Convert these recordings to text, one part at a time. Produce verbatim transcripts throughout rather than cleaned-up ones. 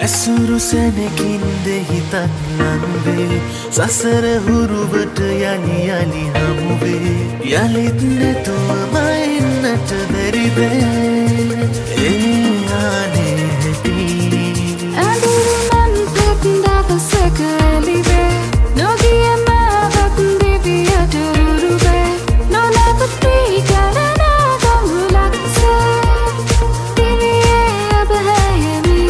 ඇසුරු සැනකින් දෙහිතක් ලංවේ සසර හුරුවට යලි යලි හමුවේ යලිත් නැතුව මයින්නට බැරිවේ ඒ ආනේ හැටි අඳුරුමන් පෙත් දවසක එළිවේ නොගිය මාවක් දෙවියට උරුවේ නොනවතී කරනා ගඟුලක්සේ දිවියේ ඔබ හැයමි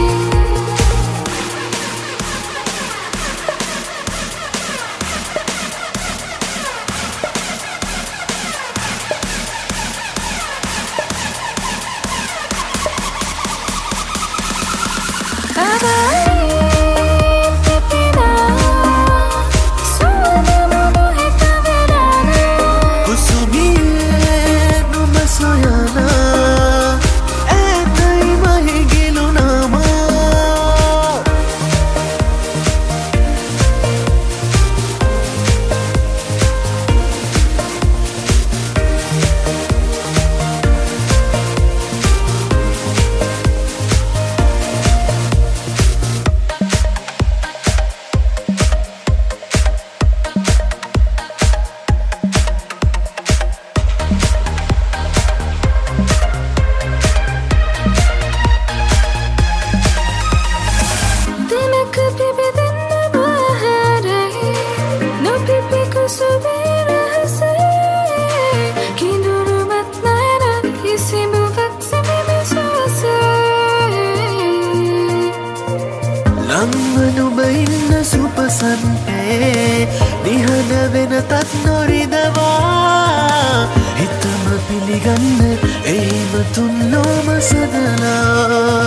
ලංවනුම ඉන්න සුපසන්තේ නිහඬ වෙනතත් නොරිදවා හිතම පිළිගන්න එයිම තුන් ලෝම සදලා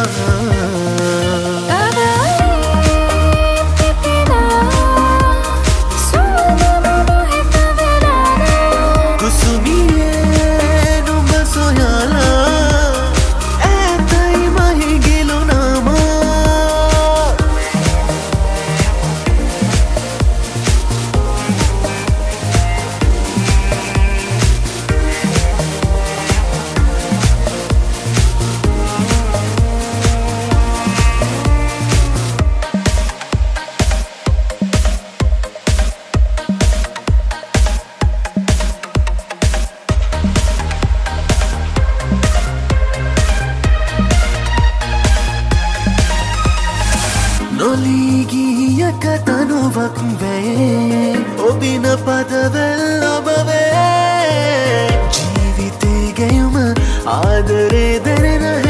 නොලීගියක තනුවක් වේ ඔබින පදවැල් ඔබවේ ජීවිතේ ගැයුම ආදරේ දැනෙන